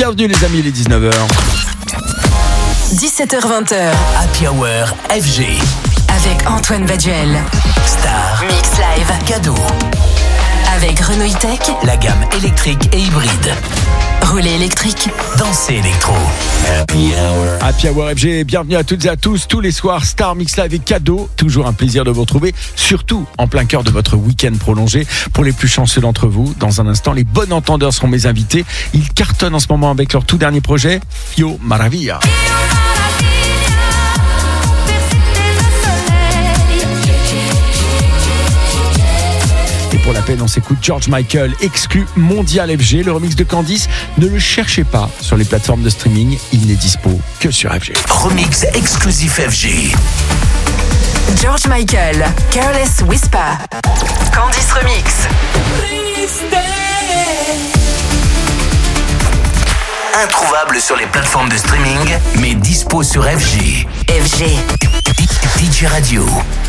Bienvenue les amis, il est 19h. 17h-20h. Happy Hour FG. Avec Antoine Baduel. Star. Mix Live. Cadeau. Avec Renault E-Tech. La gamme électrique et hybride. Rouler électrique. Danser électro. Happy Hour FG, bienvenue à toutes et à tous. Tous les soirs, Star, Mix Live et Cadeau. Toujours un plaisir de vous retrouver, surtout en plein cœur de votre week-end prolongé. Pour les plus chanceux d'entre vous, dans un instant, les bons entendeurs seront mes invités. Ils cartonnent en ce moment avec leur tout dernier projet, Fio Maravilla. Et pour la peine, on s'écoute George Michael, exclu mondial FG. Le remix de Candice, ne le cherchez pas sur les plateformes de streaming. Il n'est dispo que sur FG. Remix exclusif FG. George Michael, Careless Whisper. Candice Remix. Introuvable sur les plateformes de streaming, mais dispo sur FG. FG. DJ Radio.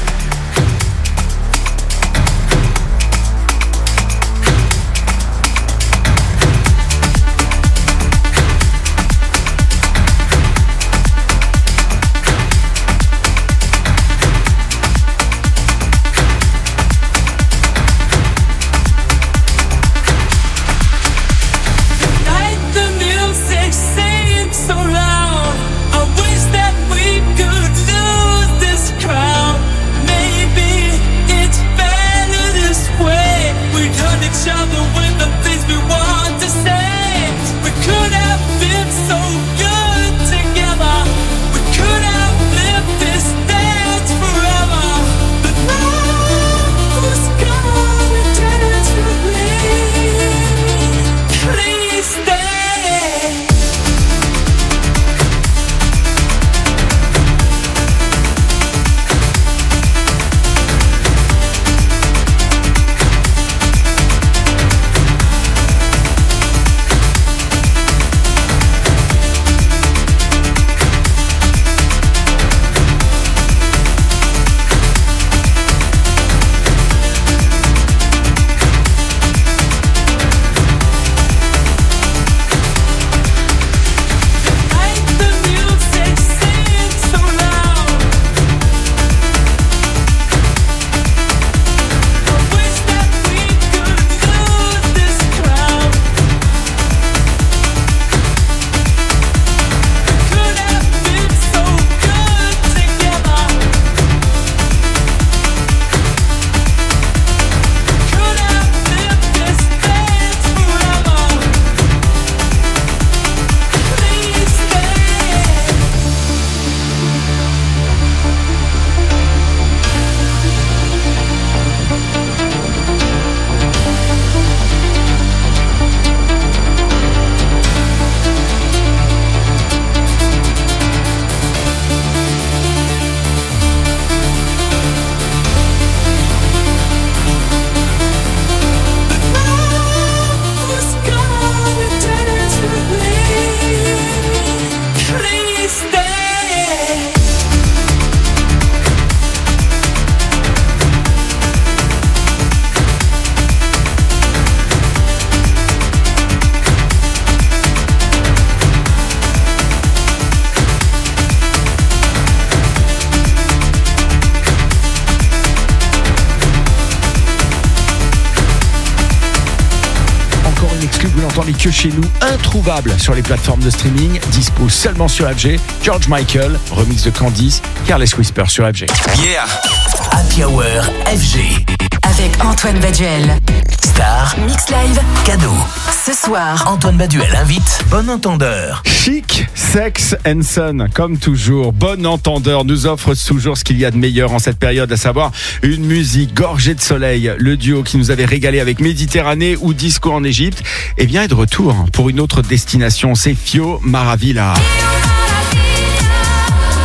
Que chez nous, introuvable sur les plateformes de streaming, dispo seulement sur FG. George Michael, remix de Candice, Careless Whisper sur FG. Yeah. Happy Hour FG. Avec Antoine Baduel. Star. Mix Live. Cadeau. Ce soir, Antoine Baduel invite Bon Entendeur. Chic, Sex and Son, comme toujours. Bon Entendeur nous offre toujours ce qu'il y a de meilleur en cette période, à savoir une musique gorgée de soleil. Le duo qui nous avait régalé avec Méditerranée ou Disco en Égypte, eh bien est de retour pour une autre destination. C'est Fio Maravilla.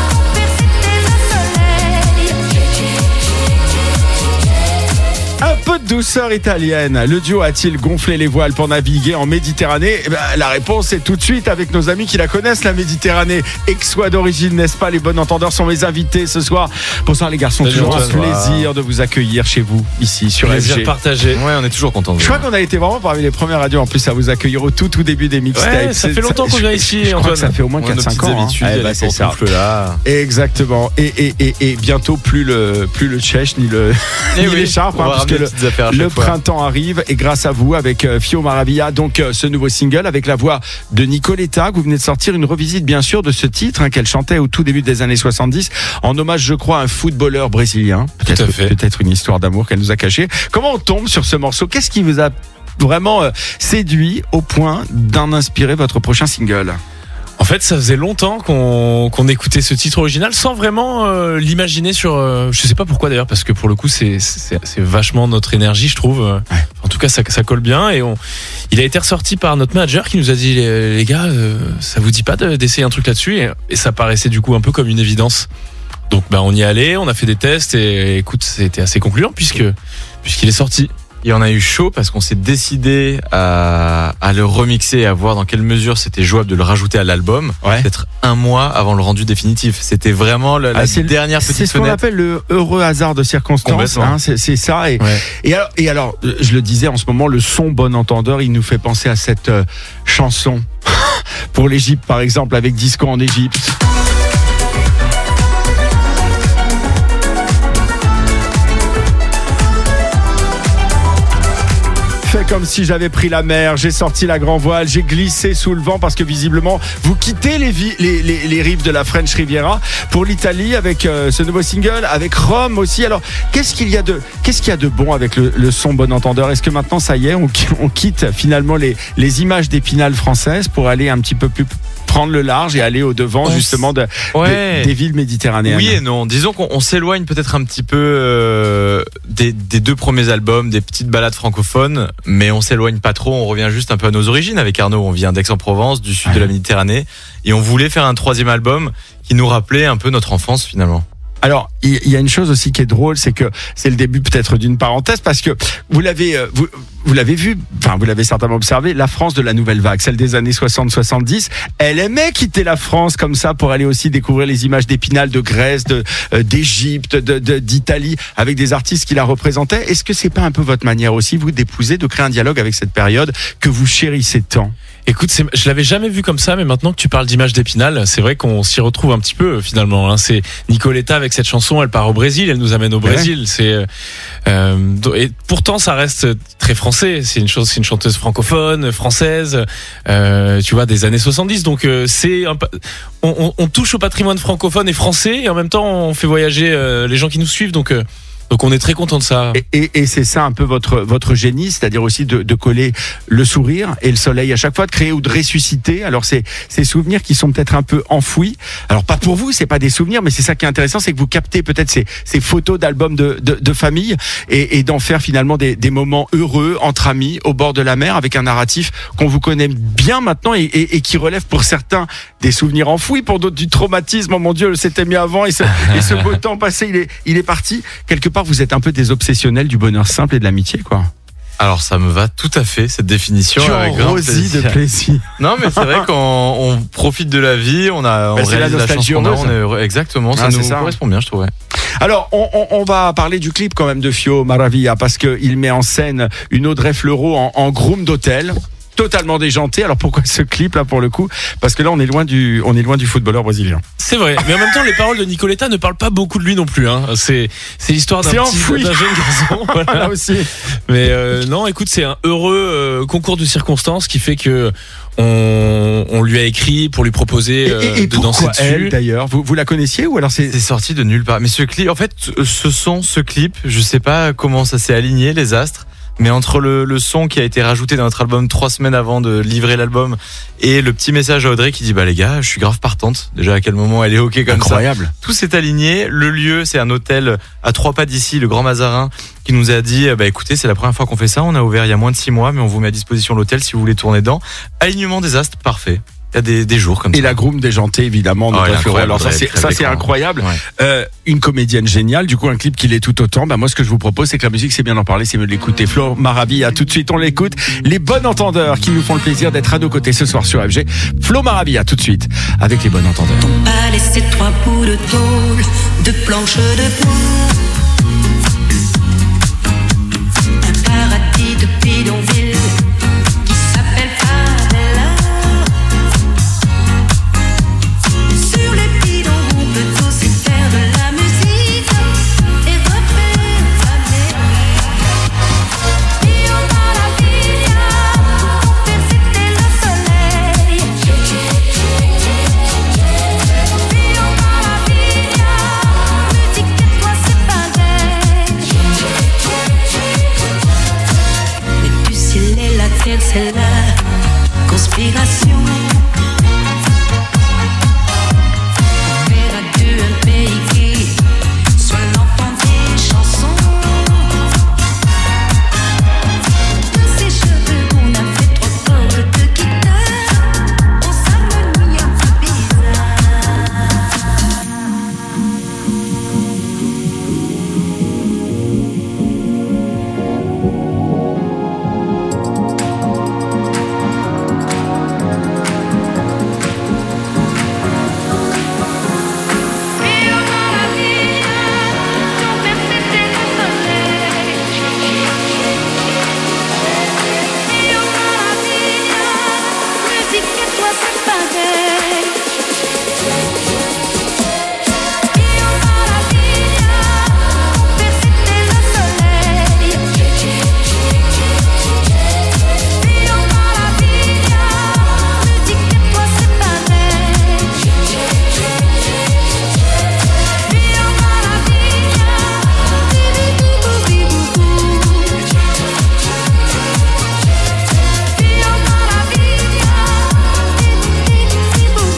Un peu haute douceur italienne, le duo a-t-il gonflé les voiles pour naviguer en Méditerranée? La réponse est tout de suite avec nos amis qui la connaissent, la Méditerranée. Aixois d'origine, n'est-ce pas? Les bonnes entendeurs sont mes invités ce soir. Bonsoir les garçons, Salut toujours un Antoine. plaisir de vous accueillir chez vous, ici sur Plaisir FG. partagé. Ouais, on est toujours contents. Je crois qu'on a été vraiment parmi les premières radios en plus à vous accueillir au tout début des mixtapes. Ouais, ça fait longtemps qu'on vient ici, Je crois Antoine. que ça fait au moins 4-5 ans. C'est ça. Là. Exactement. Et bientôt plus le tchèche ni l'écharpe, puisque le printemps arrive et grâce à vous avec Fio Maravilla, donc ce nouveau single avec la voix de Nicoletta, que vous venez de sortir une revisite bien sûr de ce titre qu'elle chantait au tout début des années 70 en hommage je crois à un footballeur brésilien. Peut-être une histoire d'amour qu'elle nous a cachée. Comment on tombe sur ce morceau? Qu'est-ce qui vous a vraiment séduit au point d'en inspirer votre prochain single? En fait, ça faisait longtemps qu'on écoutait ce titre original sans vraiment l'imaginer sur. Je sais pas pourquoi d'ailleurs, parce que pour le coup, c'est vachement notre énergie, je trouve. Ouais. En tout cas, ça colle bien. Et il a été ressorti par notre manager qui nous a dit les gars, ça vous dit pas d'essayer un truc là-dessus? Et ça paraissait du coup un peu comme une évidence. Donc, on y est allé, on a fait des tests et écoute, c'était assez concluant puisqu'il est sorti. Et on a eu chaud parce qu'on s'est décidé à le remixer et à voir dans quelle mesure c'était jouable de le rajouter à l'album. Ouais. Peut-être un mois avant le rendu définitif. C'était vraiment la dernière petite fenêtre. C'est ce qu'on appelle le heureux hasard de circonstance. C'est ça. Et alors, je le disais en ce moment, le son bon entendeur, il nous fait penser à cette chanson pour l'Égypte, par exemple, avec Disco en Égypte. Fait comme si j'avais pris la mer, j'ai sorti la grand voile, j'ai glissé sous le vent parce que visiblement vous quittez les rives de la French Riviera pour l'Italie avec ce nouveau single, avec Rome aussi. Alors qu'est-ce qu'il y a de bon avec le son bon entendeur? Est-ce que maintenant ça y est, on quitte finalement les images d'Épinal françaises pour aller un petit peu plus prendre le large et aller au devant justement des villes méditerranéennes? Oui et non. Disons qu'on s'éloigne peut-être un petit peu des deux premiers albums, des petites balades francophones, mais on s'éloigne pas trop. On revient juste un peu à nos origines. Avec Arnaud, on vient d'Aix-en-Provence, du sud de la Méditerranée, et on voulait faire un troisième album qui nous rappelait un peu notre enfance finalement. Alors, il y a une chose aussi qui est drôle, c'est que c'est le début peut-être d'une parenthèse, parce que vous l'avez vu, enfin vous l'avez certainement observé, la France de la nouvelle vague, celle des années 60-70, elle aimait quitter la France comme ça pour aller aussi découvrir les images d'Épinal, de Grèce, d'Égypte, d'Italie, avec des artistes qui la représentaient. Est-ce que c'est pas un peu votre manière aussi, vous, d'épouser, de créer un dialogue avec cette période que vous chérissez tant? Écoute, je l'avais jamais vu comme ça, mais maintenant que tu parles d'images d'Épinal, c'est vrai qu'on s'y retrouve un petit peu finalement. C'est Nicoletta avec cette chanson, elle part au Brésil, elle nous amène au Brésil. Et pourtant, ça reste très français. C'est une chanteuse francophone, française, tu vois, des années 70. Donc on touche au patrimoine francophone et français, et en même temps, on fait voyager les gens qui nous suivent. Donc on est très content de ça. Et c'est ça un peu votre génie, c'est-à-dire aussi de coller le sourire et le soleil à chaque fois, de créer ou de ressusciter. Alors ces souvenirs qui sont peut-être un peu enfouis. Alors pas pour vous, c'est pas des souvenirs, mais c'est ça qui est intéressant, c'est que vous captez peut-être ces photos d'albums de famille et d'en faire finalement des moments heureux entre amis au bord de la mer avec un narratif qu'on vous connaît bien maintenant et qui relève pour certains des souvenirs enfouis, pour d'autres du traumatisme. Oh mon Dieu, c'était mieux avant et ce beau temps passé, il est parti. Quelque part, vous êtes un peu des obsessionnels du bonheur simple et de l'amitié, quoi. Alors ça me va tout à fait, cette définition. Tu enrosies de plaisir. Non mais c'est vrai qu'on profite de la vie, on réalise la chance qu'on a, on est heureux. Exactement, ça nous correspond bien, je trouve. Alors on va parler du clip quand même de Fio Maravilla, parce qu'il met en scène une Audrey Fleurot en groom d'hôtel, totalement déjanté. Alors pourquoi ce clip là pour le coup? Parce que là on est loin du footballeur brésilien. C'est vrai, mais en même temps les paroles de Nicoletta ne parlent pas beaucoup de lui non plus. C'est l'histoire d'un jeune garçon. Voilà. Là aussi. Mais non, écoute, c'est un heureux concours de circonstances qui fait que on lui a écrit pour lui proposer de danser dessus. Elle, d'ailleurs, vous la connaissiez ou alors c'est sorti de nulle part? Mais ce clip, en fait, ce clip, je sais pas comment ça s'est aligné les astres. Mais entre le son qui a été rajouté dans notre album 3 semaines avant de livrer l'album et le petit message à Audrey qui dit les gars, je suis grave partante. Déjà à quel moment elle est ok comme incroyable. Ça. Tout s'est aligné. Le lieu, c'est un hôtel à 3 pas d'ici, le Grand Mazarin, qui nous a dit écoutez, c'est la première fois qu'on fait ça. On a ouvert il y a moins de 6 mois, mais on vous met à disposition l'hôtel si vous voulez tourner dedans. Alignement des astres, parfait. Il y a des jours comme ça. Et la groom déjantée, évidemment, notre Florent. Alors ça, c'est incroyable. Ouais. Une comédienne géniale. Du coup, un clip qui l'est tout autant. Moi, ce que je vous propose, c'est que la musique, c'est bien d'en parler, c'est mieux de l'écouter. Flo Maravilla, tout de suite, on l'écoute. Les bons entendeurs qui nous font le plaisir d'être à nos côtés ce soir sur FG. Flo Maravilla, tout de suite, avec les bons entendeurs. Pas laisser 3 bouts de tôle, de planches de bois. Un paradis de bidonville qui s'appelle Favela. Sur les bidons, on peut aussi faire de la musique et refaire la mélodie. Io Maravilla, pour faire c'était le soleil. Io Maravilla, musique et toi c'est pareil. Et du ciel et la terre c'est la conspiration. Faire à deux un pays qui soit l'enfant des chansons. De ses cheveux on a fait 3 cordes de guitare. On s'harmonie un peu bizarre. Io Maravilla, ton père c'était le soleil. Io Maravilla, musique et toi c'est pareil. Io Maravilla, ton père c'était le soleil. Io Maravilla, musique et toi c'est pareil. Io Maravilla, bibou bibou. Io Maravilla, bibou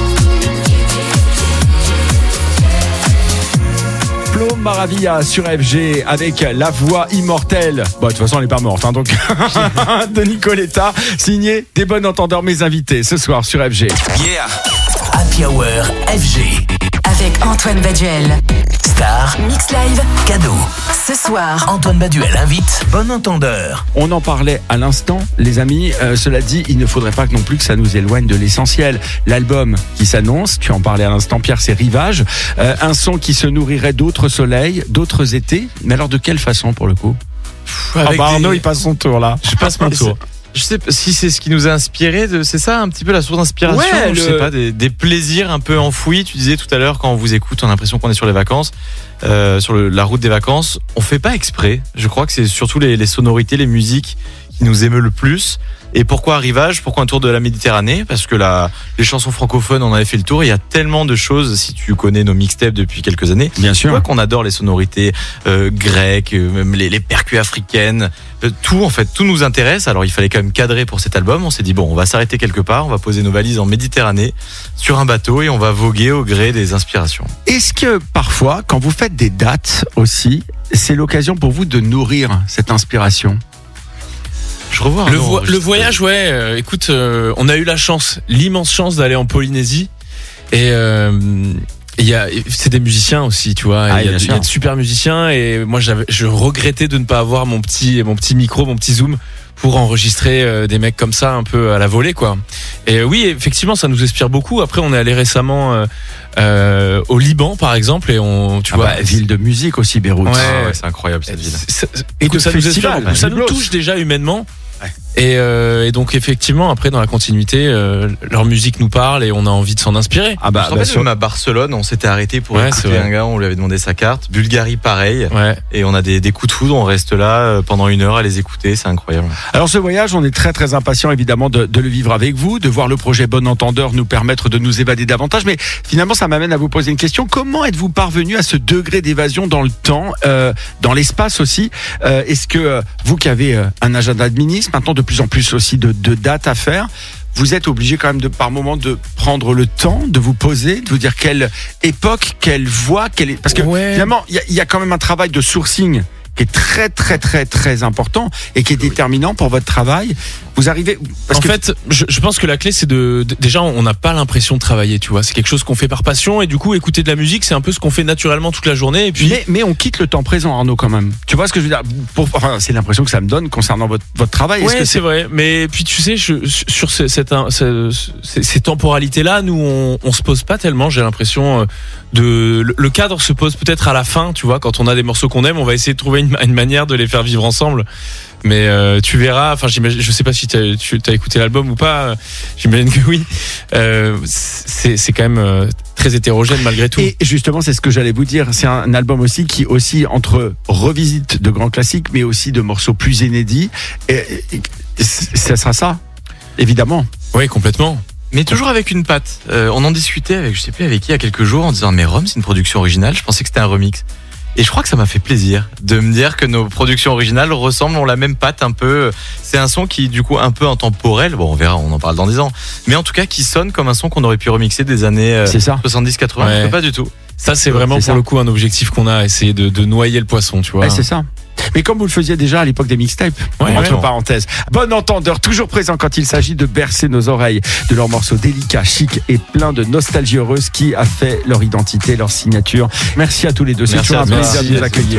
Flo Maravilla sur FG avec la voix immortelle. De toute façon, elle n'est pas morte, donc de Nicoletta, signé des bons entendeurs, mes invités ce soir sur FG. Yeah. Happy Hour FG. Avec Antoine Baduel. Star. Mix Live. Cadeau. Ce soir, Antoine Baduel invite Bon Entendeur. On en parlait à l'instant, les amis. Cela dit, il ne faudrait pas non plus que ça nous éloigne de l'essentiel. L'album qui s'annonce, tu en parlais à l'instant, Pierre, c'est Rivage. Un son qui se nourrirait d'autres soleils, d'autres étés. Mais alors de quelle façon pour le coup? Avec Arnaud, il passe son tour là. Je passe mon tour. Je sais pas si c'est ce qui nous a inspiré, c'est ça un petit peu la source d'inspiration. Ouais, je sais pas, des plaisirs un peu enfouis. Tu disais tout à l'heure, quand on vous écoute, on a l'impression qu'on est sur les vacances, sur la route des vacances. On fait pas exprès. Je crois que c'est surtout les sonorités, les musiques qui nous émeut le plus. Et pourquoi Rivage? Pourquoi un tour de la Méditerranée? Parce que les chansons francophones, on avait fait le tour. Il y a tellement de choses, si tu connais nos mixtapes depuis quelques années. Bien sûr. Tu vois qu'on adore les sonorités grecques, même les percus africaines. Tout, en fait, tout nous intéresse. Alors, il fallait quand même cadrer pour cet album. On s'est dit, bon, on va s'arrêter quelque part. On va poser nos valises en Méditerranée sur un bateau et on va voguer au gré des inspirations. Est-ce que parfois, quand vous faites des dates aussi, c'est l'occasion pour vous de nourrir cette inspiration? Je revois Le voyage, ouais. Écoute, on a eu la chance, l'immense chance d'aller en Polynésie. Et c'est des musiciens aussi, tu vois. Ah, Il y bien a sûr. de super musiciens. Et moi, je regrettais de ne pas avoir mon petit micro, mon petit zoom pour enregistrer des mecs comme ça un peu à la volée, quoi. Et oui, effectivement, ça nous inspire beaucoup. Après, on est allé récemment au Liban, par exemple, et tu vois, ville de musique aussi, Beyrouth. Ouais. c'est incroyable cette ville. Et de ça nous inspire festival, beaucoup. Ça nous Byblos. touche déjà humainement. Ouais. Et donc effectivement, après dans la continuité, leur musique nous parle et on a envie de s'en inspirer. Ah Je me bah, rappelle sûr. même à Barcelone, on s'était arrêté pour Ouais, c'est écouter vrai. un gars, on lui avait demandé sa carte. Bulgarie, pareil. Ouais. Et on a des coups de foudre, on reste là pendant 1 heure à les écouter, c'est incroyable. Alors ce voyage, on est très très impatient évidemment de le vivre avec vous, de voir le projet Bon Entendeur nous permettre de nous évader davantage. Mais finalement, ça m'amène à vous poser une question. Comment êtes-vous parvenu à ce degré d'évasion dans le temps, dans l'espace aussi? Est-ce que vous qui avez un agenda de ministre, maintenant de plus en plus aussi de dates à faire, vous êtes obligé quand même par moment de prendre le temps de vous poser, de vous dire quelle époque, quelle voix, parce que Ouais. finalement, il y a quand même un travail de sourcing qui est très très très très important et qui est déterminant pour votre travail. Vous arrivez En fait, je pense que la clé, c'est déjà, on n'a pas l'impression de travailler, tu vois. C'est quelque chose qu'on fait par passion et du coup, écouter de la musique, c'est un peu ce qu'on fait naturellement toute la journée. Et puis, mais on quitte le temps présent, Arnaud, quand même. Tu vois ce que je veux dire? C'est l'impression que ça me donne concernant votre travail. Est-ce ouais, que c'est vrai. Mais puis, tu sais, sur ces temporalités-là, nous, on se pose pas tellement. J'ai l'impression le cadre se pose peut-être à la fin, tu vois. Quand on a des morceaux qu'on aime, on va essayer de trouver une manière de les faire vivre ensemble. Mais tu verras, enfin je sais pas si tu as écouté l'album ou pas, j'imagine que oui. C'est quand même très hétérogène malgré tout. Et justement, c'est ce que j'allais vous dire. C'est un album aussi qui aussi entre revisite de grands classiques, mais aussi de morceaux plus inédits. Et ça sera ça, évidemment. Oui, complètement. Mais toujours avec une patte. On en discutait avec, je sais plus avec qui, il y a quelques jours, en disant mais Rome, c'est une production originale. Je pensais que c'était un remix. Et je crois que ça m'a fait plaisir de me dire que nos productions originales ressemblent, ont la même patte un peu. C'est un son qui, du coup, un peu intemporel. Bon, on verra, on en parle dans 10 ans. Mais en tout cas, qui sonne comme un son qu'on aurait pu remixer des années 70-80. Ouais. Pas du tout. Ça, c'est vraiment pour le coup un objectif qu'on a, essayer de noyer le poisson, tu vois. Ouais, c'est ça. Mais comme vous le faisiez déjà à l'époque des mixtapes, entre parenthèses. Bon entendeur, toujours présent quand il s'agit de bercer nos oreilles de leurs morceaux délicats, chics et pleins de nostalgie heureuse qui a fait leur identité, leur signature. Merci à tous les deux. C'est toujours un plaisir de vous accueillir.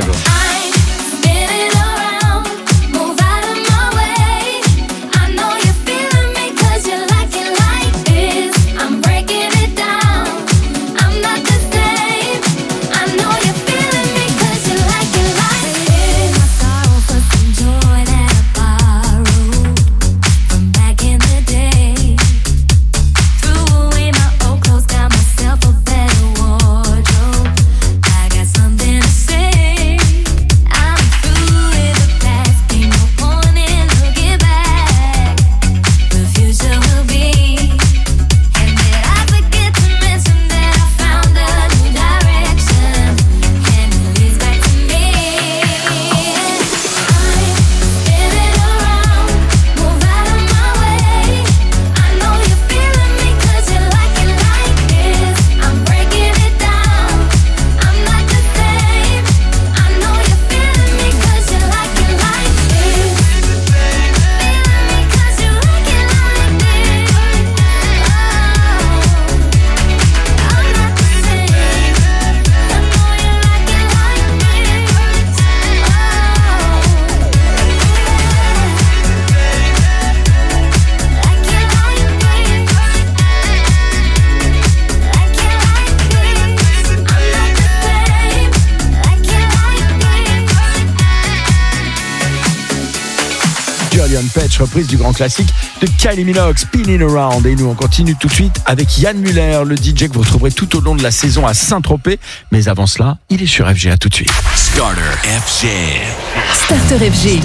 Petch, reprise du grand classique de Kylie Minogue, Spinning Around. Et nous, on continue tout de suite avec Yann Muller, le DJ que vous retrouverez tout au long de la saison à Saint-Tropez. Mais avant cela, il est sur FG. À tout de suite. Starter FG. Starter FG.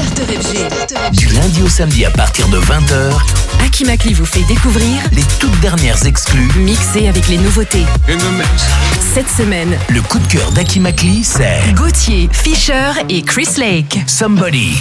Du lundi au samedi à partir de 20h, Aki Makli vous fait découvrir les toutes dernières exclus. mixé avec les nouveautés. Cette semaine, Le coup de cœur d'Aki Makli, c'est Gauthier, Fisher et Chris Lake. Somebody.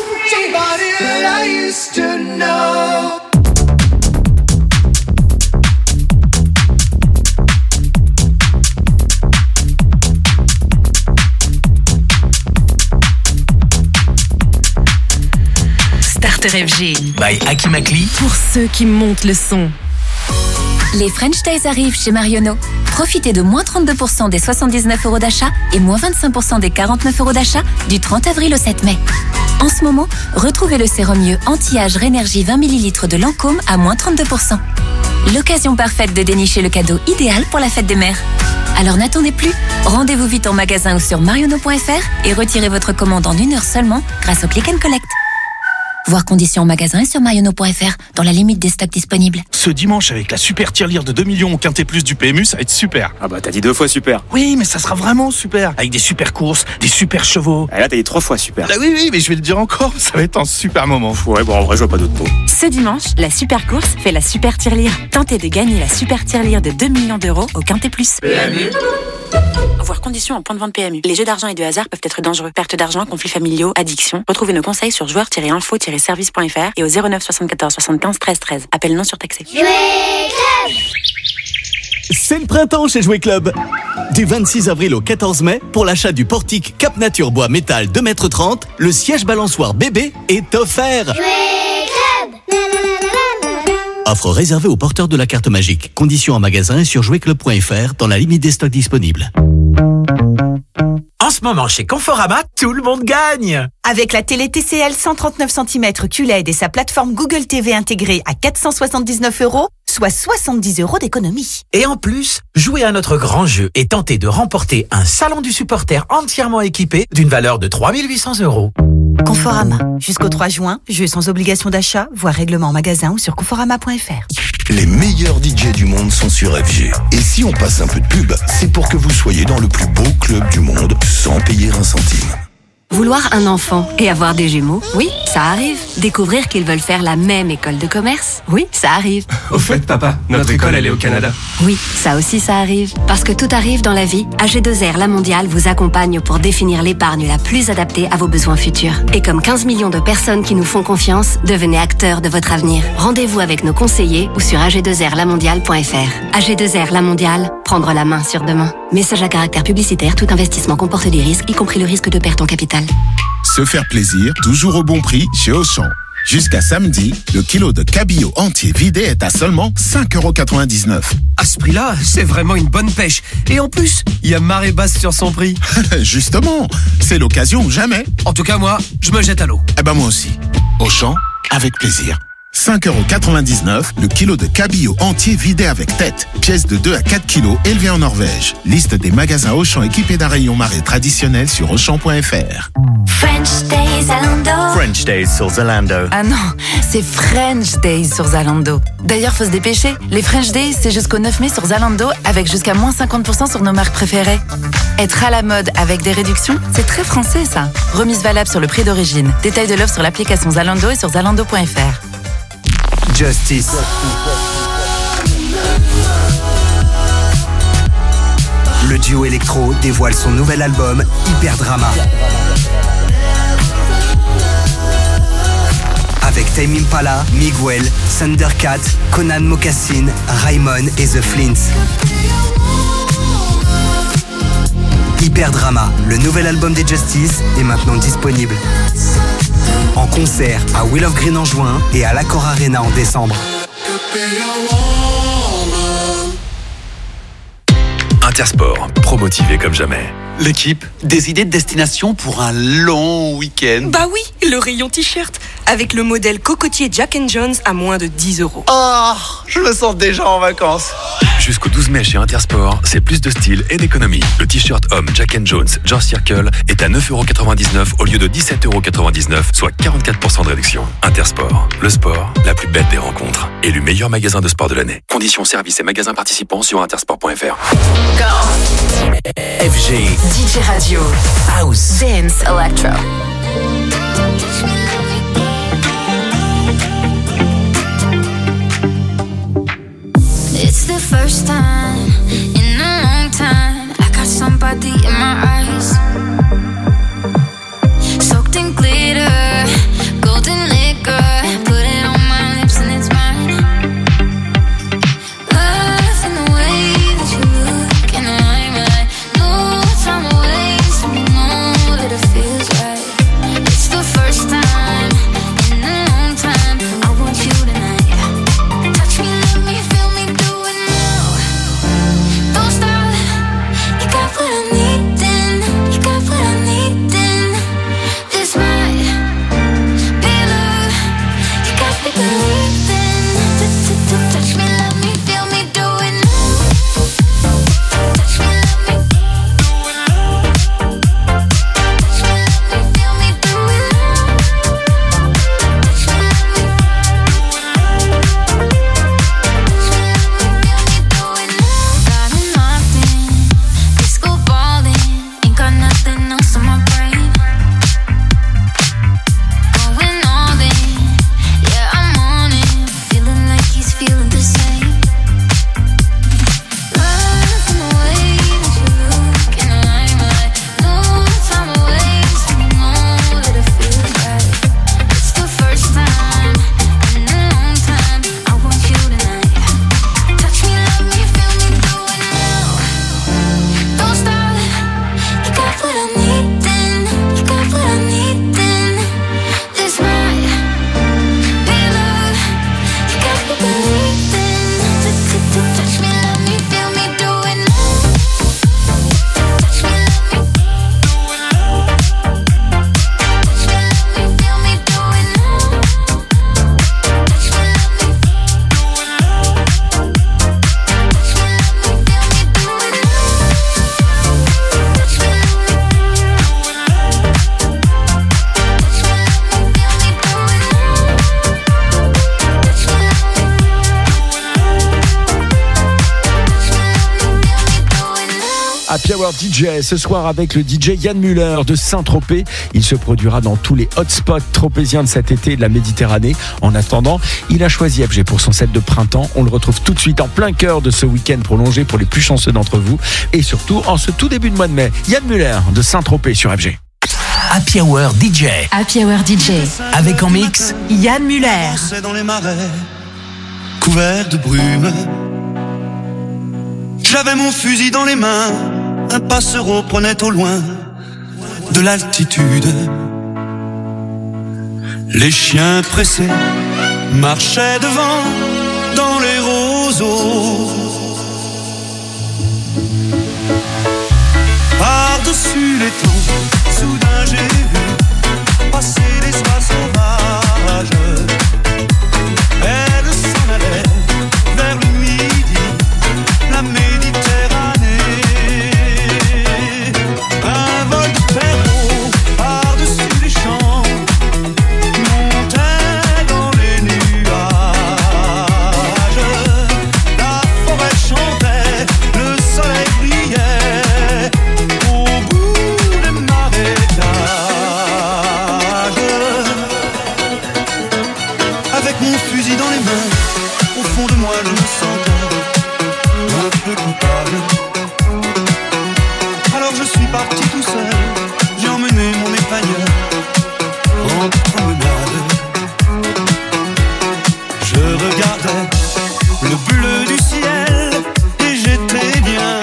Starter FG. By Aki Makli. Pour ceux qui montent le son. Les French Days arrivent chez Marionneau. Profitez de moins 32% des 79 € d'achat et moins 25% des 49 € d'achat du 30 avril au 7 mai. En ce moment, retrouvez le sérum mieux anti-âge Rénergie 20 ml de Lancôme à moins 32%. L'occasion parfaite de dénicher le cadeau idéal pour la fête des mères. Alors n'attendez plus, rendez-vous vite en magasin ou sur marionneau.fr et retirez votre commande en 1 heure seulement grâce au Click and Collect. Voir conditions en magasin et sur marionneau.fr dans la limite des stocks disponibles. Ce dimanche, avec la super tirelire de 2 millions au Quintet Plus du PMU, ça va être super. Ah bah t'as dit 2 fois super. Oui, mais ça sera vraiment super. Avec des super courses, des super chevaux. Ah là t'as dit 3 fois super. Ah oui, mais je vais le dire encore, ça va être un super moment. Ouais bon en vrai je vois pas d'autres mots. Ce dimanche, la super course fait la super tirelire. Tentez de gagner la super tirelire de 2 millions d'euros au Quintet Plus. PMU. Voir conditions en point de vente PMU. Les jeux d'argent et de hasard peuvent être dangereux. Perte d'argent, conflits familiaux, addiction. Retrouvez nos conseils sur joueurs-info-service.fr et au 09 74 75 13 13. Appel non surtaxé. C'est le printemps chez Jouet Club. Du 26 avril au 14 mai, pour l'achat du portique Cap Nature Bois Métal 2,30 m, le siège balançoire bébé est offert. Jouet Club. Offre réservée aux porteurs de la carte magique. Conditions en magasin et sur jouetclub.fr dans la limite des stocks disponibles. En ce moment, chez Conforama, tout le monde gagne. Avec la télé TCL 139 cm QLED et sa plateforme Google TV intégrée à 479 €, soit 70 € d'économie. Et en plus, jouez à notre grand jeu et tentez de remporter un salon du supporter entièrement équipé d'une valeur de 3 800 €. Conforama. Jusqu'au 3 juin, jeu sans obligation d'achat, voire règlement en magasin ou sur conforama.fr. Les meilleurs DJ du monde sont sur FG. Et si on passe un peu de pub, c'est pour que vous soyez dans le plus beau club du monde sans payer un centime. Vouloir un enfant et avoir des jumeaux, oui, ça arrive. Découvrir qu'ils veulent faire la même école de commerce, oui, ça arrive. Au fait, papa, notre école, elle est au Canada. Oui, ça aussi, ça arrive. Parce que tout arrive dans la vie, AG2R La Mondiale vous accompagne pour définir l'épargne la plus adaptée à vos besoins futurs. Et comme 15 millions de personnes qui nous font confiance, devenez acteurs de votre avenir. Rendez-vous avec nos conseillers ou sur ag2rlamondiale.fr. AG2R La Mondiale, prendre la main sur demain. Message à caractère publicitaire, tout investissement comporte des risques, y compris le risque de perte en capital. Se faire plaisir, toujours au bon prix chez Auchan. Jusqu'à samedi, le kilo de cabillaud entier vidé est à seulement 5,99 €. À ce prix-là, c'est vraiment une bonne pêche. Et en plus, il y a marée basse sur son prix. Justement, c'est l'occasion ou jamais. En tout cas, moi, je me jette à l'eau. Eh ben moi aussi. Auchan, avec plaisir. 5,99 € le kilo de cabillaud entier vidé avec tête. Pièce de 2 à 4 kilos élevée en Norvège. Liste des magasins Auchan équipés d'un rayon marée traditionnel sur Auchan.fr. French Days Zalando. French Days sur Zalando. Ah non, c'est French Days sur Zalando. D'ailleurs, faut se dépêcher. Les French Days, c'est jusqu'au 9 mai sur Zalando avec jusqu'à moins 50% sur nos marques préférées. Être à la mode avec des réductions, c'est très français ça. Remise valable sur le prix d'origine. Détail de l'offre sur l'application Zalando et sur Zalando.fr. Justice. Le duo électro dévoile son nouvel album Hyper Drama. Avec Tame Impala, Miguel, Thundercat, Conan Mocassin, Raymond et The Flints. Hyper Drama, le nouvel album des Justice, est maintenant disponible. En concert à Wheel of Green en juin et à l'Accor Arena en décembre. Intersport, promotivé comme jamais. L'équipe, des idées de destination pour un long week-end. Bah oui, le rayon t-shirt, avec le modèle cocotier Jack & Jones à moins de 10 €. Oh, je me sens déjà en vacances. Jusqu'au 12 mai chez Intersport, c'est plus de style et d'économie. Le t-shirt homme Jack & Jones George Circle est à 9,99 € au lieu de 17,99 €, soit 44% de réduction. Intersport, le sport, la plus belle des rencontres. Élu meilleur magasin de sport de l'année. Conditions, services et magasins participants sur intersport.fr. FG. DJ Radio. House. Dance Electro. It's the first time in a long time I got somebody in my eyes, soaked in glitter, golden liquor, put it on my lips and it's mine. Love in the way that you look in the limelight. No time to waste, we know that it feels right. It's the first time in a long time I want you tonight. Touch me, let me feel me, do it now. Happy Hour DJ ce soir avec le DJ Yann Muller de Saint-Tropez. Il se produira dans tous les hotspots tropéziens de cet été et de la Méditerranée. En attendant, il a choisi FG pour son set de printemps. On le retrouve tout de suite en plein cœur de ce week-end prolongé pour les plus chanceux d'entre vous. Et surtout en ce tout début de mois de mai. Yann Muller de Saint-Tropez sur FG. Happy Hour DJ. Happy Hour DJ. Avec en mix Yann Muller. C'est dans les marais, couverts de brume. J'avais mon fusil dans les mains, un passereau prenait au loin de l'altitude. Les chiens pressés marchaient devant dans les roseaux. Par-dessus les temps, soudain j'ai vu passer des oies sauvages. Elles s'en allaient vers le midi, la Méditerranée. Un vol de perros par-dessus les champs montait dans les nuages. La forêt chantait, le soleil brillait au bout des marécages. Avec mon fusil dans les mains, au fond de moi je me sentais un peu coupable. Alors je suis parti tout seul, j'ai emmené mon épingleur en promenade. Je regardais le bleu du ciel et j'étais bien.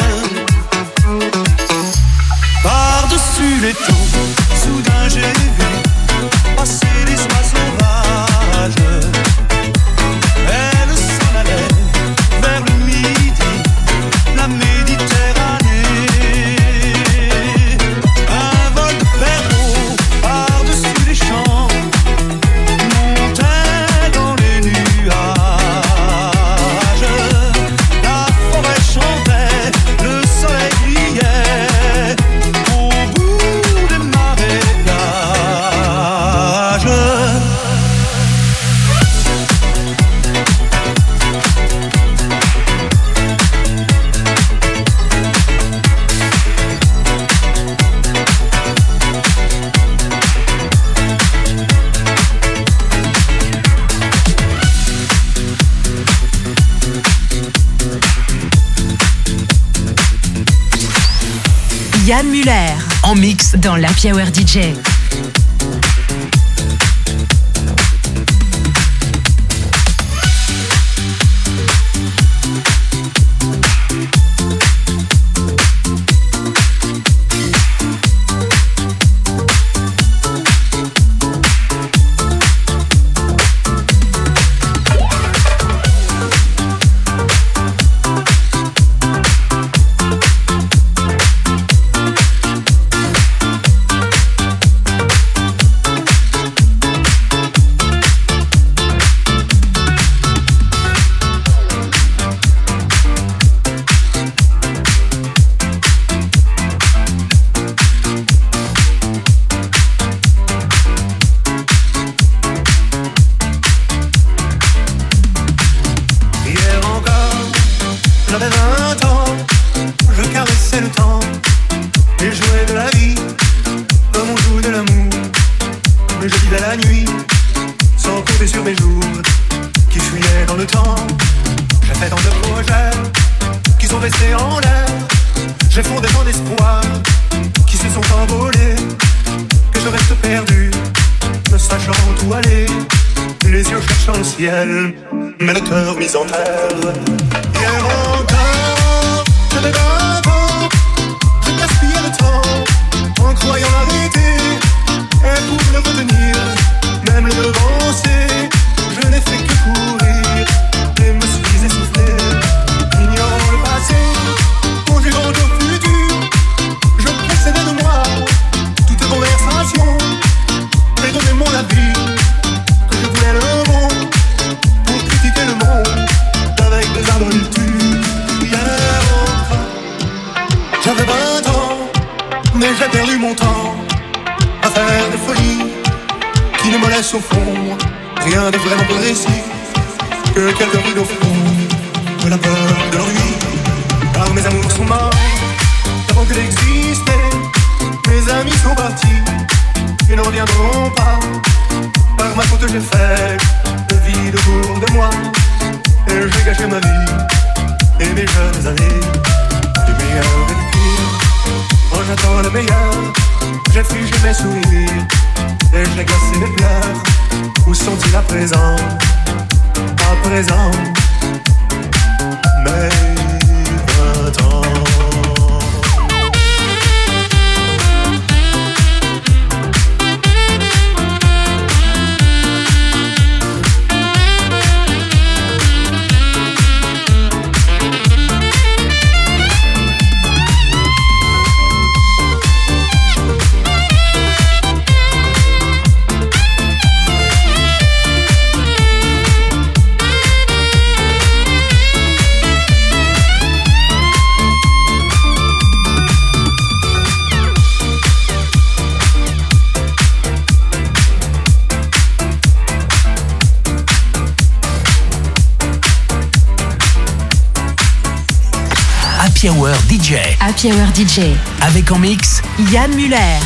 Par-dessus les temps, soudain j'ai vu passer des oies sauvages. Elles s'en allaient vers le midi, la Méditerranée. Un vol de perros par-dessus les champs montait dans les nuages. La forêt chantait, le soleil brillait au bout des marécages. Yann Muller. en mix dans l'Happy Hour DJ. Mais le cœur mis en terre. Hier encore, j'avais 20 ans, je gaspillais le temps en croyant l'arrêter. Et pour le retenir, même le devancer, je n'ai fait que courir et me suis essoufflé. Ignorant le passé, conjurant au futur, je précédais de moi toute conversation et donnais mon avis, que je voulais le bon. Le monde avec des adultères. Hier encore, j'avais 20 ans, mais j'ai perdu mon temps à faire des folies qui ne me laissent au fond rien de vraiment précis que quelques rides au fond de la peur de l'ennui. Car mes amours sont morts, avant que d'exister. Mes amis sont partis, ils ne reviendront pas. Par ma faute j'ai fait le vide autour de moi. Et j'ai gâché ma vie et mes jeunes années. Du meilleur et du pire, moi j'attends le meilleur. J'ai figé mes sourires et j'ai glacé mes pleurs. Où sont-ils à présent? À présent, mes 20 ans. Happy Hour DJ. Happy Hour DJ. Avec en mix Yann Muller.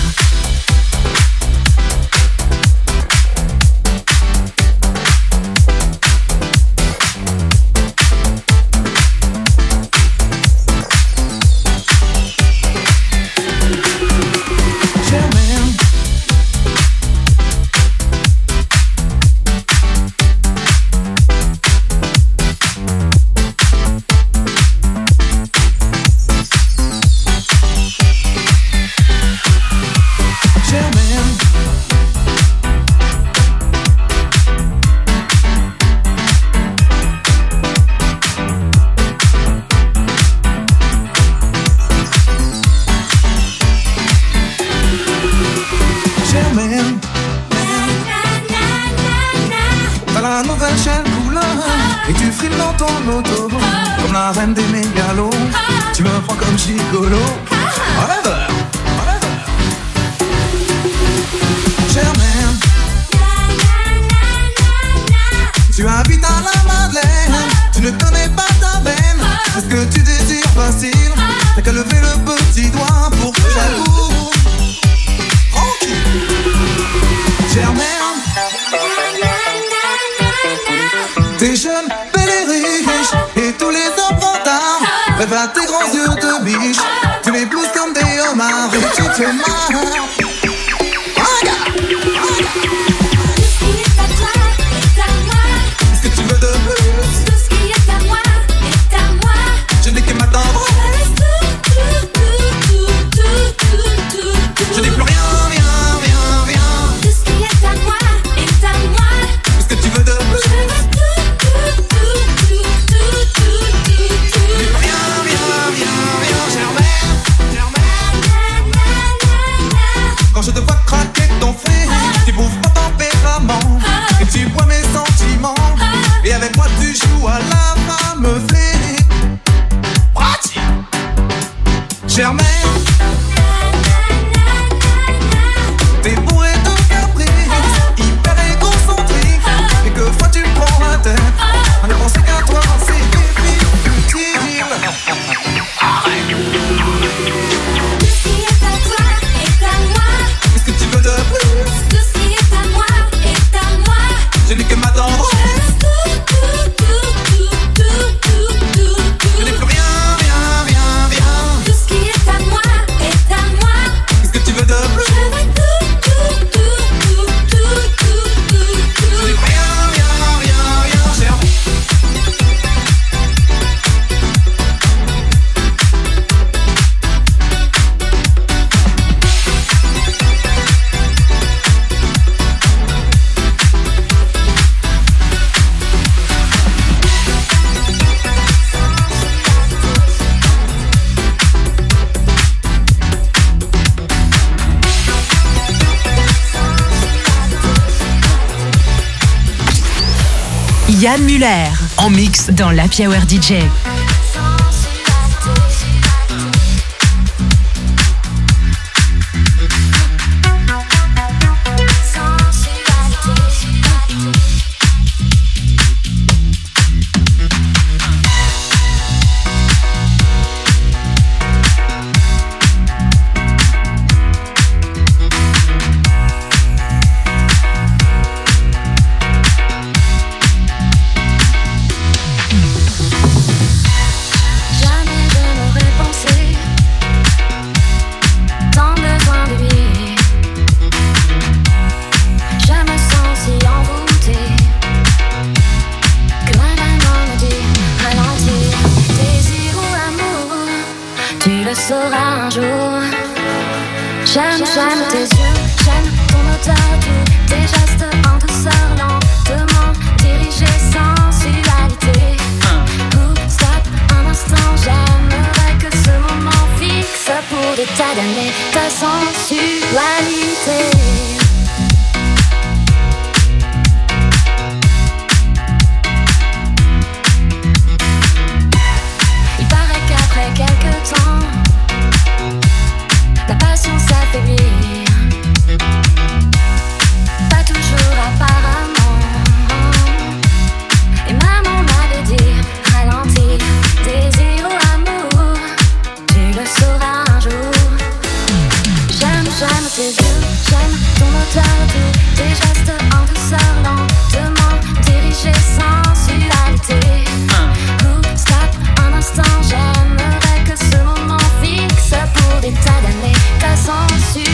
Yann Muller en mix dans l'Happy Hour DJ. J'aime ton odeur doux, tes gestes en douceur lentement dirigés sensualité. Stop un instant, j'aimerais que ce moment fixe pour des tas d'années ta sensualité.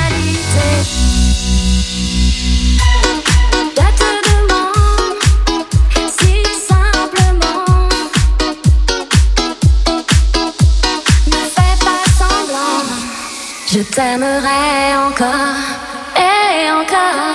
Je te demande si simplement, ne fais pas semblant, je t'aimerai encore et encore.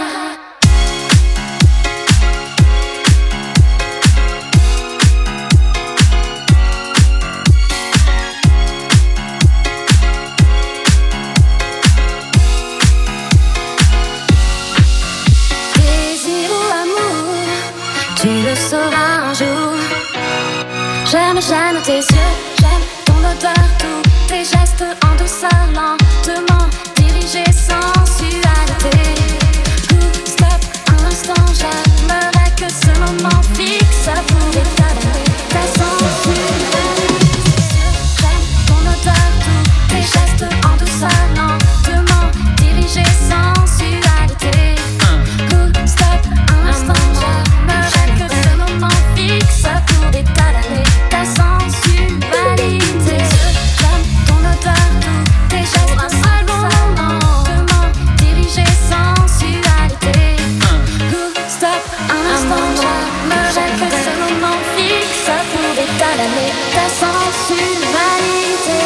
Un jour, j'aime tes yeux, j'aime ton odeur, tous tes gestes en douceur lentement dirigés sensualité. Stop un instant, j'aimerais que ce moment fixe pour étaler ta sensualité. J'aime ton odeur, tous tes gestes en douceur lentement dirigés sensualité. Stop un instant, j'aimerais que ce moment fixe pour des tas d'années ta sensualité. J'aime ton odeur, tous tes gestes en douceur lentement dirigés sensualité. Stop un instant, j'aimerais que ce moment fixe pour des tas d'années ta sensualité.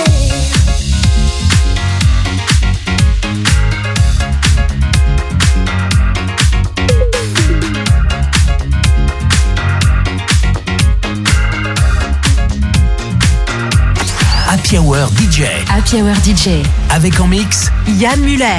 Happy Hour DJ. Happy Hour DJ. Avec en mix Yann Muller.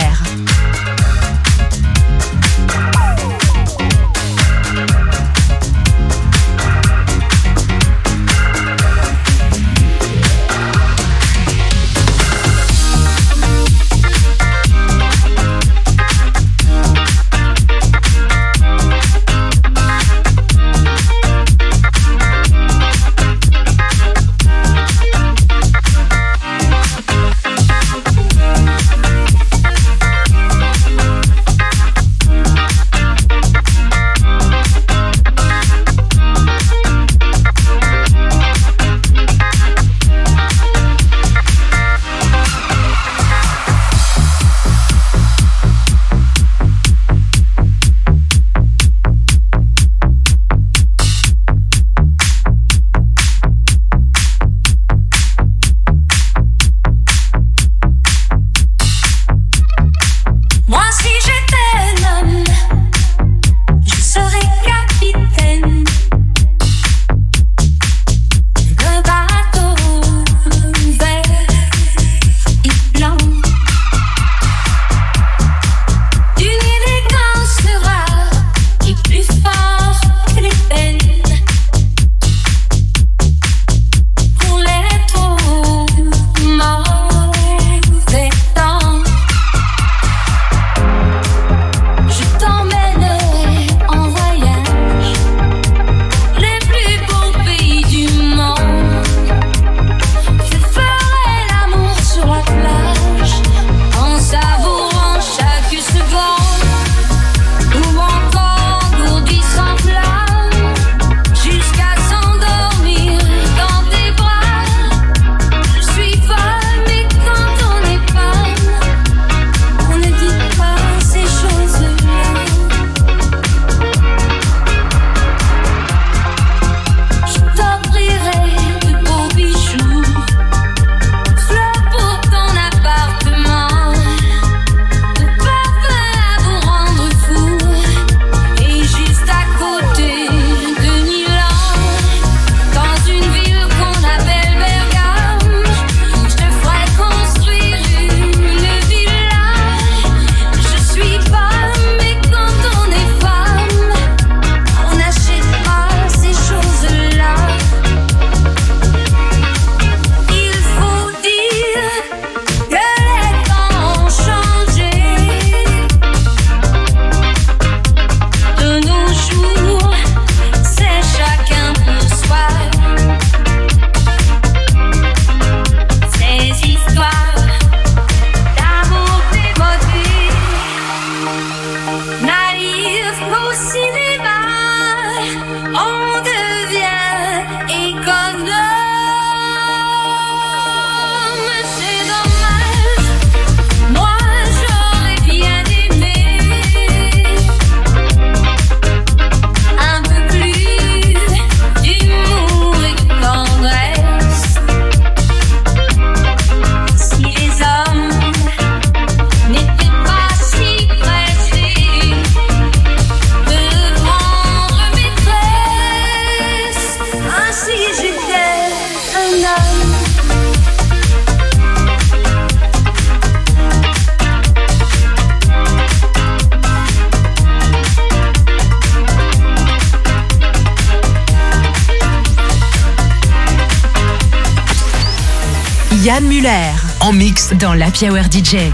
Yann Muller. En mix dans l'Happy Hour DJ.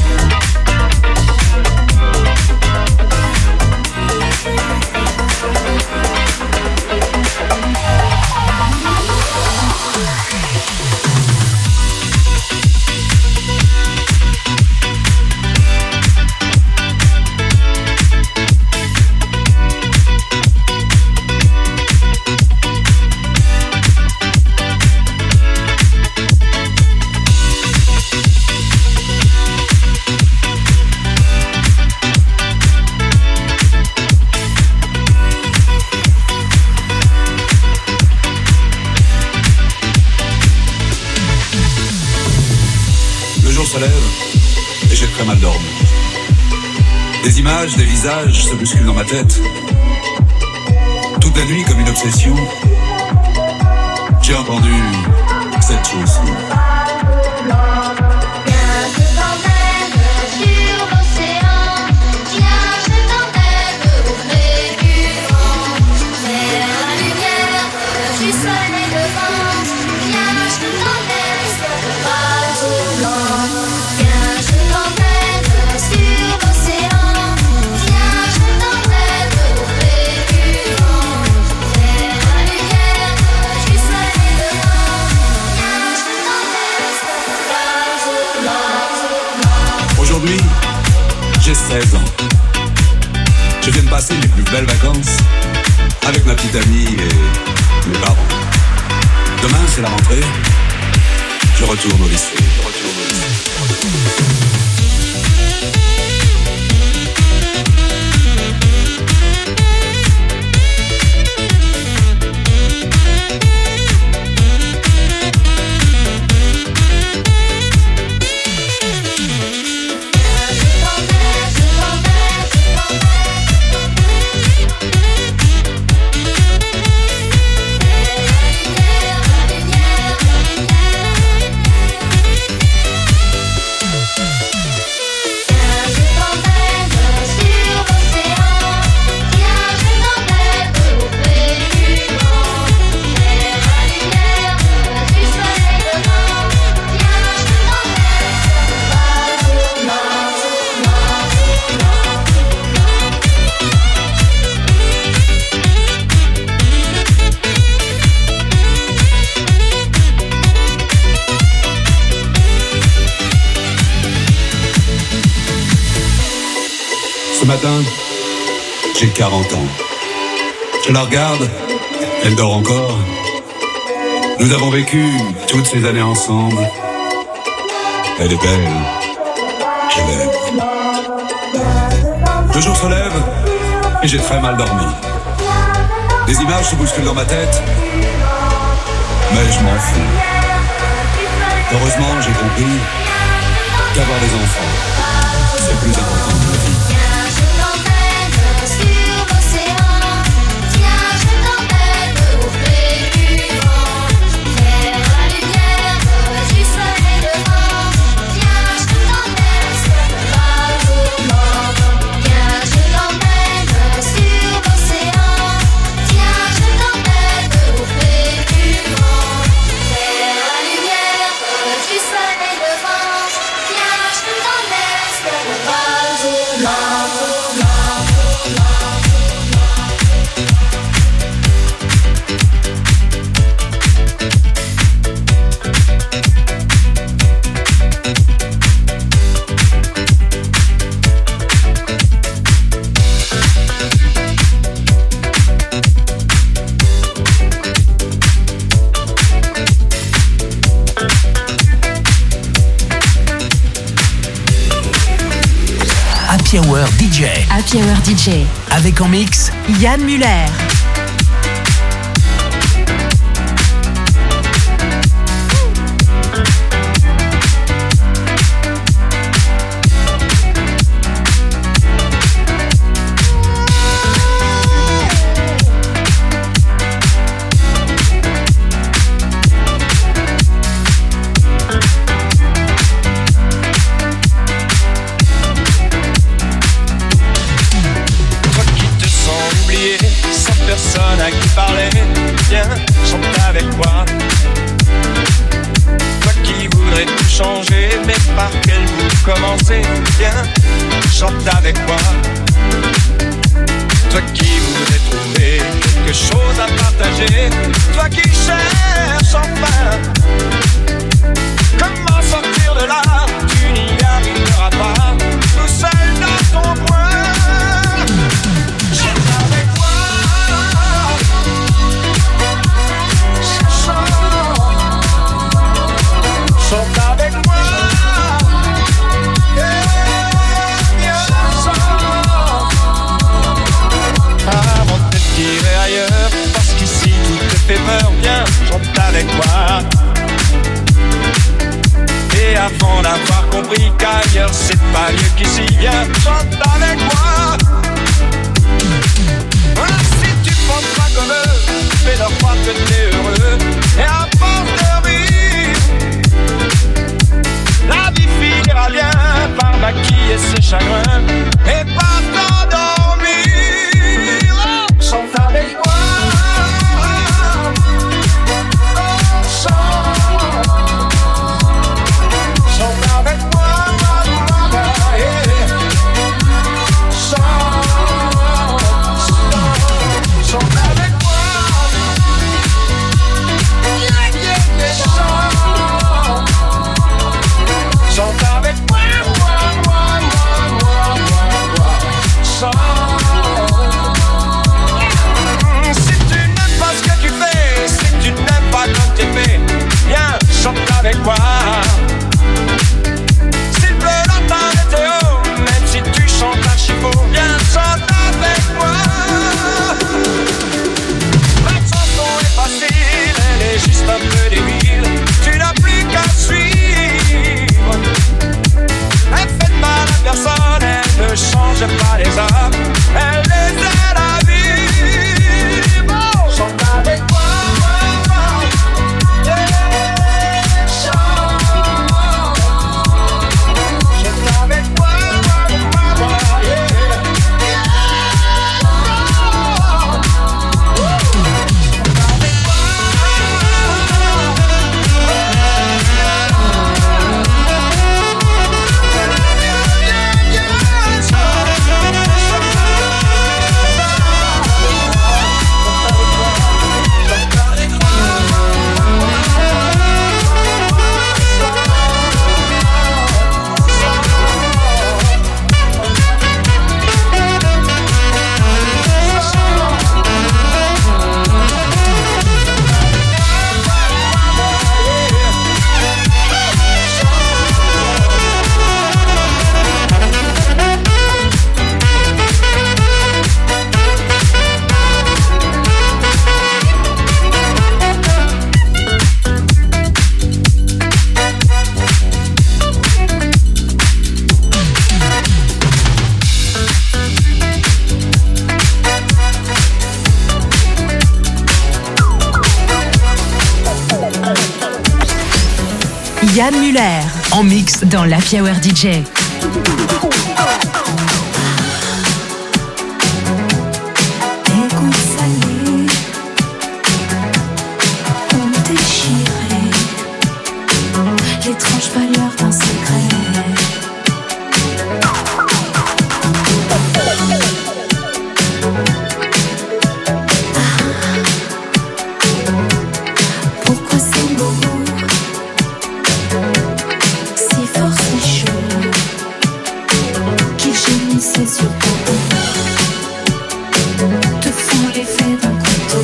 Se lève et j'ai très mal dormi. Des images, des visages se bousculent dans ma tête. Toute la nuit comme une obsession, j'ai entendu cette chanson. Aujourd'hui, j'ai 16 ans. Je viens de passer les plus belles vacances avec ma petite amie et mes parents. Demain, c'est la rentrée. Je retourne au lycée. Ce matin, j'ai 40 ans. Je la regarde, elle dort encore. Nous avons vécu toutes ces années ensemble. Elle est belle, je l'aime. Le jour se lève et j'ai très mal dormi. Des images se bousculent dans ma tête, mais je m'en fous. Heureusement, j'ai compris qu'avoir des enfants, c'est plus important que la vie. Happy Hour DJ. Happy Hour DJ. Avec en mix Yann Muller. Personne à qui parler, viens, chante avec moi. Toi qui voudrais voudrais tout changer, mais par quel bout commencer? Viens, chante avec moi. Toi qui voudrais trouver quelque chose à partager, toi qui cherches enfin comment sortir de là, tu n'y arriveras pas, tout seul dans ton coin. Chante avec moi. Chante avec moi. Avant de te tirer ailleurs, parce qu'ici tout te fait peur, viens, chante avec moi. Et avant d'avoir compris qu'ailleurs c'est pas mieux qu'ici, viens, chante avec moi. Si tu penses pas comme eux, fais-leur croire que t'es heureux. Et à force de rire, la vie finira bien par maquiller ses chagrins et par t'endormir. Chante avec moi. Chante avec moi. Chante avec moi. Chante avec moi. Si tu n'aimes pas ce que tu fais, si tu n'aimes pas comme t'es fait, viens, chante avec moi. S'il pleut dans ta météo, même si tu chantes archi faux, viens, chante avec moi. Cette chanson est facile, elle est juste un peu débile, tu n'as plus qu'à suivre. Elle fait de mal à personne, elle ne change pas les âmes, elle les aide à vivre. Chante avec moi. Chante avec moi. Yann Muller en mix dans l'Happy Hour DJ. L'étrange pâleur d'un secret. Pourquoi c'est beau, si fort, si chaud, qui gémissait sur ton dos, te font l'effet d'un couteau,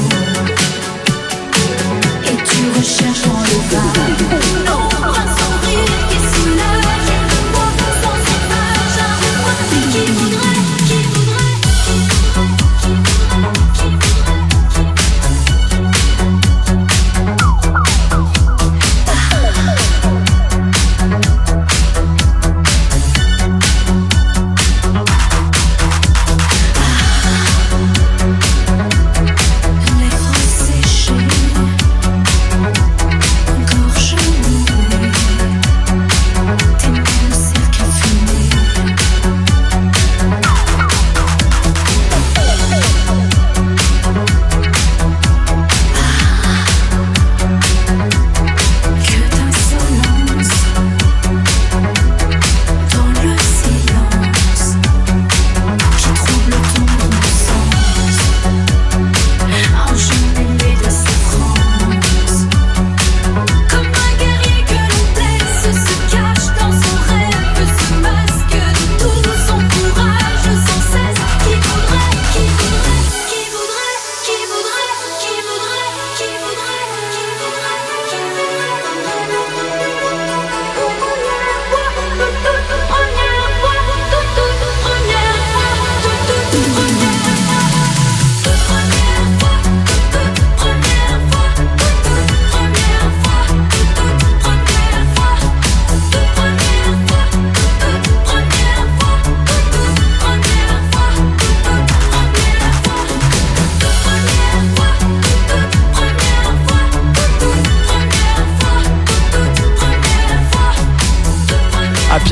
et tu recherches dans le bas.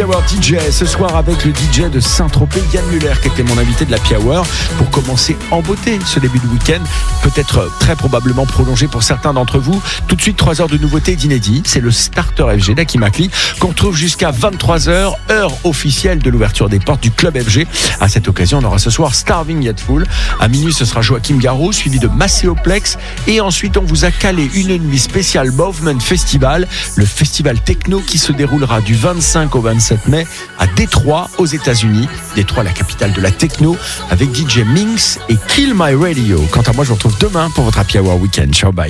Hour DJ ce soir avec le DJ de Saint-Tropez, Yann Muller, qui était mon invité de l'Happy Hour pour commencer en beauté ce début de week-end, peut-être très probablement prolongé pour certains d'entre vous. Tout de suite, 3 heures de nouveautés et d'inédits. C'est le Starter FG d'Aki Makli qu'on retrouve jusqu'à 23h, heure officielle de l'ouverture des portes du Club FG. À cette occasion, on aura ce soir Starving Yet Full. À minuit, ce sera Joachim Garraud, suivi de Macéoplex. Et ensuite, on vous a calé une nuit spéciale Movement Festival, le festival techno qui se déroulera du 25 au 27 mai à Détroit, aux États-Unis. Détroit, la capitale de la techno, avec DJ Minx et Kill My Radio. Quant à moi, je vous retrouve demain pour votre Happy Hour Weekend. Ciao, bye.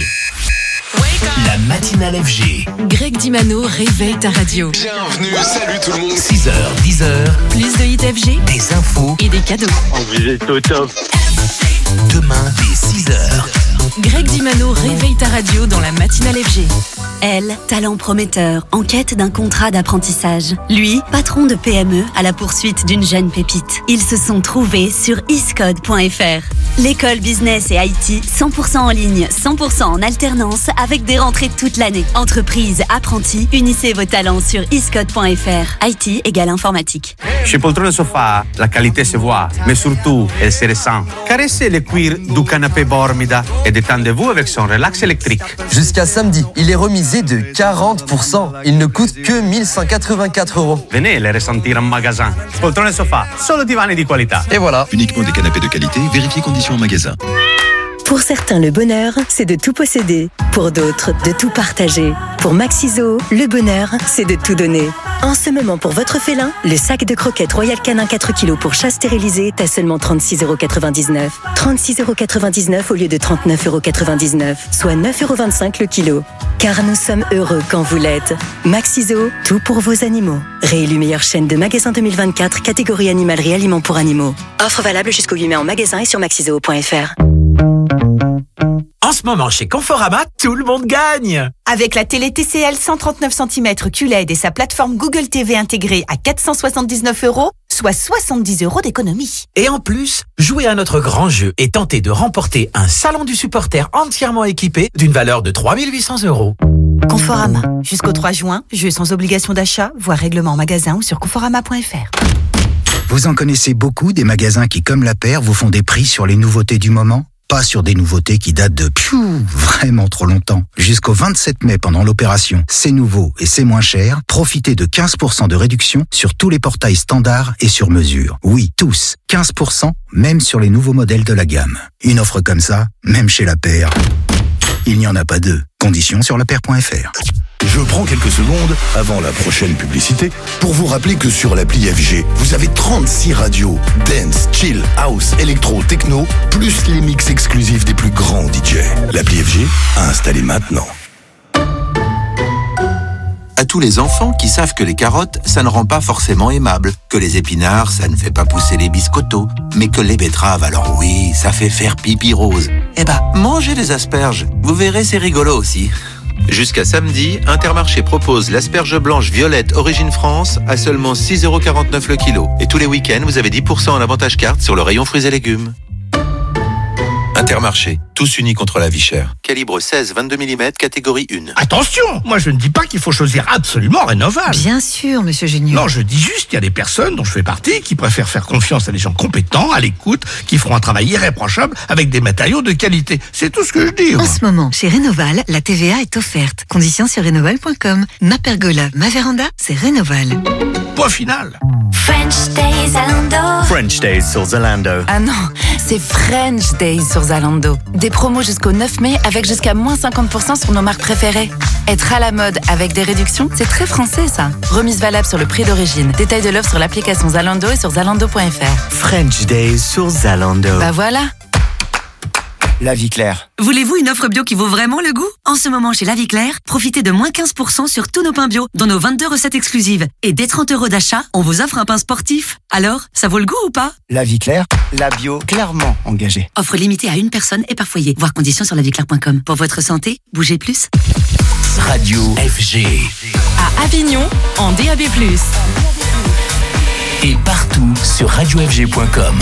La matinale FG. Greg Dimano réveille ta radio. Bienvenue, salut tout le monde. 6h, 10h. Plus de hits FG, des infos et des cadeaux. Vous êtes au top. Demain, dès 6h. Greg Dimano réveille ta radio dans la matinale FG. Elle, talent prometteur, en quête d'un contrat d'apprentissage. Lui, patron de PME à la poursuite d'une jeune pépite. Ils se sont trouvés sur iscode.fr. L'école business et IT, 100% en ligne, 100% en alternance, avec des rentrées toute l'année. Entreprise, apprentis, unissez vos talents sur iscode.fr. IT égale informatique. Chez Poltrone Sofa, la qualité se voit, mais surtout, elle se ressent. Caressez le cuir du canapé Bormida et détendez-vous avec son relax électrique. Jusqu'à samedi, il est remisé de 40%. Il ne coûte que 1184 €. Venez les ressentir en magasin. Poltrone Sofa, solo divani di qualità. Et voilà. Uniquement des canapés de qualité, vérifiez conditions en magasin. Pour certains, le bonheur, c'est de tout posséder. Pour d'autres, de tout partager. Pour Maxiso, le bonheur, c'est de tout donner. En ce moment, pour votre félin, le sac de croquettes Royal Canin 4 kg pour chat stérilisé est à seulement 36,99 €. 36,99 € au lieu de 39,99 €, soit 9,25 € le kilo. Car nous sommes heureux quand vous l'êtes. Maxiso, tout pour vos animaux. Réélu meilleure chaîne de magasins 2024, catégorie animalerie aliments pour animaux. Offre valable jusqu'au 8 mai en magasin et sur maxiso.fr. En ce moment, chez Conforama, tout le monde gagne. Avec la télé TCL 139 cm QLED et sa plateforme Google TV intégrée à 479 €, soit 70 € d'économie. Et en plus, jouez à notre grand jeu et tentez de remporter un salon du supporter entièrement équipé d'une valeur de 3 800 €. Conforama. Jusqu'au 3 juin, jeu sans obligation d'achat, voire règlement en magasin ou sur conforama.fr. Vous en connaissez beaucoup des magasins qui, comme La Paire, vous font des prix sur les nouveautés du moment ? Pas sur des nouveautés qui datent de vraiment trop longtemps. Jusqu'au 27 mai pendant l'opération C'est nouveau et c'est moins cher, profitez de 15% de réduction sur tous les portails standards et sur mesure. Oui, tous. 15%, même sur les nouveaux modèles de la gamme. Une offre comme ça, même chez La Paire, il n'y en a pas deux. Conditions sur lapaire.fr. Je prends quelques secondes avant la prochaine publicité pour vous rappeler que sur l'appli FG, vous avez 36 radios, dance, chill, house, électro, techno, plus les mix exclusifs des plus grands DJ. L'appli FG à installer maintenant. À tous les enfants qui savent que les carottes, ça ne rend pas forcément aimable, que les épinards, ça ne fait pas pousser les biscottos, mais que les betteraves, alors oui, ça fait faire pipi rose. Eh ben, mangez des asperges, vous verrez, c'est rigolo aussi. Jusqu'à samedi, Intermarché propose l'asperge blanche violette Origine France à seulement 6,49 € le kilo. Et tous les week-ends, vous avez 10% en avantage carte sur le rayon fruits et légumes. Intermarché, tous unis contre la vie chère. Calibre 16-22 mm, catégorie 1. Attention, moi je ne dis pas qu'il faut choisir absolument Rénoval. Bien sûr, monsieur Génieux. Non, je dis juste qu'il y a des personnes dont je fais partie qui préfèrent faire confiance à des gens compétents, à l'écoute, qui feront un travail irréprochable avec des matériaux de qualité. C'est tout ce que je dis. En ce moment, chez Rénoval, la TVA est offerte. Conditions sur rénoval.com. Ma pergola, ma véranda, c'est Rénoval. Point final. French Days Zalando. French Days sur Zalando. Ah non, c'est French Days sur Zalando. Des promos jusqu'au 9 mai avec jusqu'à moins 50% sur nos marques préférées. Être à la mode avec des réductions, c'est très français ça. Remise valable sur le prix d'origine. Détail de l'offre sur l'application Zalando et sur zalando.fr. French Days sur Zalando. Bah voilà. La Vie Claire. Voulez-vous une offre bio qui vaut vraiment le goût? En ce moment, chez La Vie Claire, profitez de moins 15% sur tous nos pains bio, dont nos 22 recettes exclusives. Et dès 30 € d'achat, on vous offre un pain sportif. Alors, ça vaut le goût ou pas? La Vie Claire, la bio clairement engagée. Offre limitée à une personne et par foyer. Voir conditions sur laviclaire.com. Pour votre santé, bougez plus. Radio FG. À Avignon, en DAB+. Et partout sur radiofg.com.